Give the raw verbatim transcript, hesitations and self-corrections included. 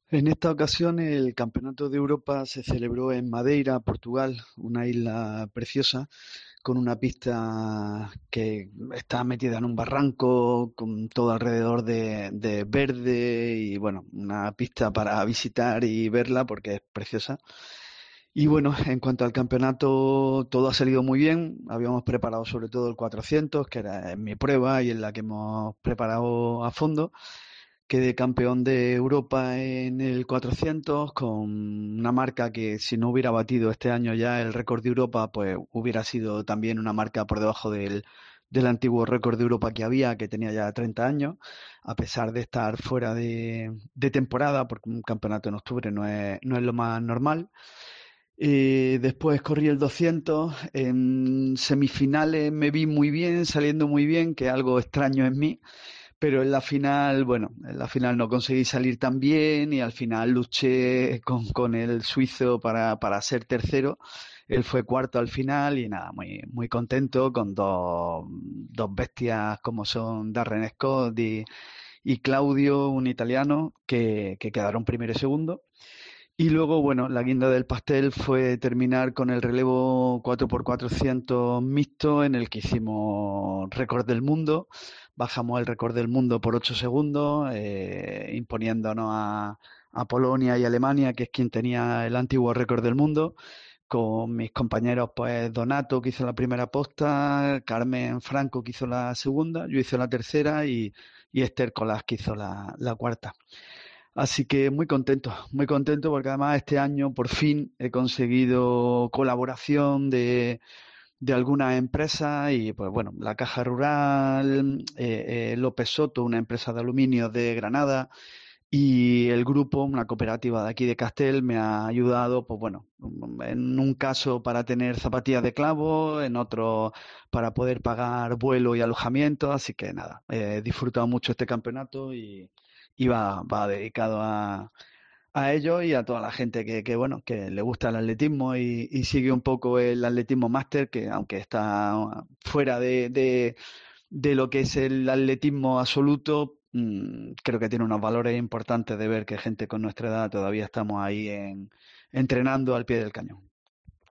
En esta ocasión el Campeonato de Europa se celebró en Madeira, Portugal, una isla preciosa, con una pista que está metida en un barranco, con todo alrededor de, de verde y bueno, una pista para visitar y verla porque es preciosa. Y bueno, en cuanto al campeonato, todo ha salido muy bien. Habíamos preparado sobre todo el cuatrocientos, que era mi prueba y en la que hemos preparado a fondo. Quedé campeón de Europa en el cuatrocientos con una marca que si no hubiera batido este año ya el récord de Europa, pues hubiera sido también una marca por debajo del, del antiguo récord de Europa que había, que tenía ya treinta años, a pesar de estar fuera de, de temporada, porque un campeonato en octubre no es, no es lo más normal. Eh, después corrí el doscientos, en semifinales me vi muy bien, saliendo muy bien, que es algo extraño en mí, pero en la final, bueno, en la final no conseguí salir tan bien y al final luché con, con el suizo para, para ser tercero. Él fue cuarto al final y nada, muy, muy contento con dos, dos bestias como son Darren Scott y, y Claudio, un italiano, que, que quedaron primero y segundo. Y luego, bueno, la guinda del pastel fue terminar con el relevo cuatro por cuatrocientos mixto en el que hicimos récord del mundo. Bajamos el récord del mundo por ocho segundos, eh, imponiéndonos a, a Polonia y Alemania, que es quien tenía el antiguo récord del mundo, con mis compañeros, pues Donato, que hizo la primera posta, Carmen Franco, que hizo la segunda, yo hice la tercera y, y Esther Colás, que hizo la, la cuarta. Así que muy contento, muy contento porque además este año por fin he conseguido colaboración de, de algunas empresas y pues bueno, la Caja Rural, eh, eh, López Soto, una empresa de aluminio de Granada y el grupo, una cooperativa de aquí de Castel, me ha ayudado, pues bueno, en un caso para tener zapatillas de clavo, en otro para poder pagar vuelo y alojamiento, así que nada, he disfrutado mucho este campeonato y, y va, va dedicado a, a ellos y a toda la gente que, que bueno, que le gusta el atletismo y, y sigue un poco el atletismo máster, que aunque está fuera de, de, de lo que es el atletismo absoluto, mmm, creo que tiene unos valores importantes de ver que gente con nuestra edad todavía estamos ahí en, entrenando al pie del cañón.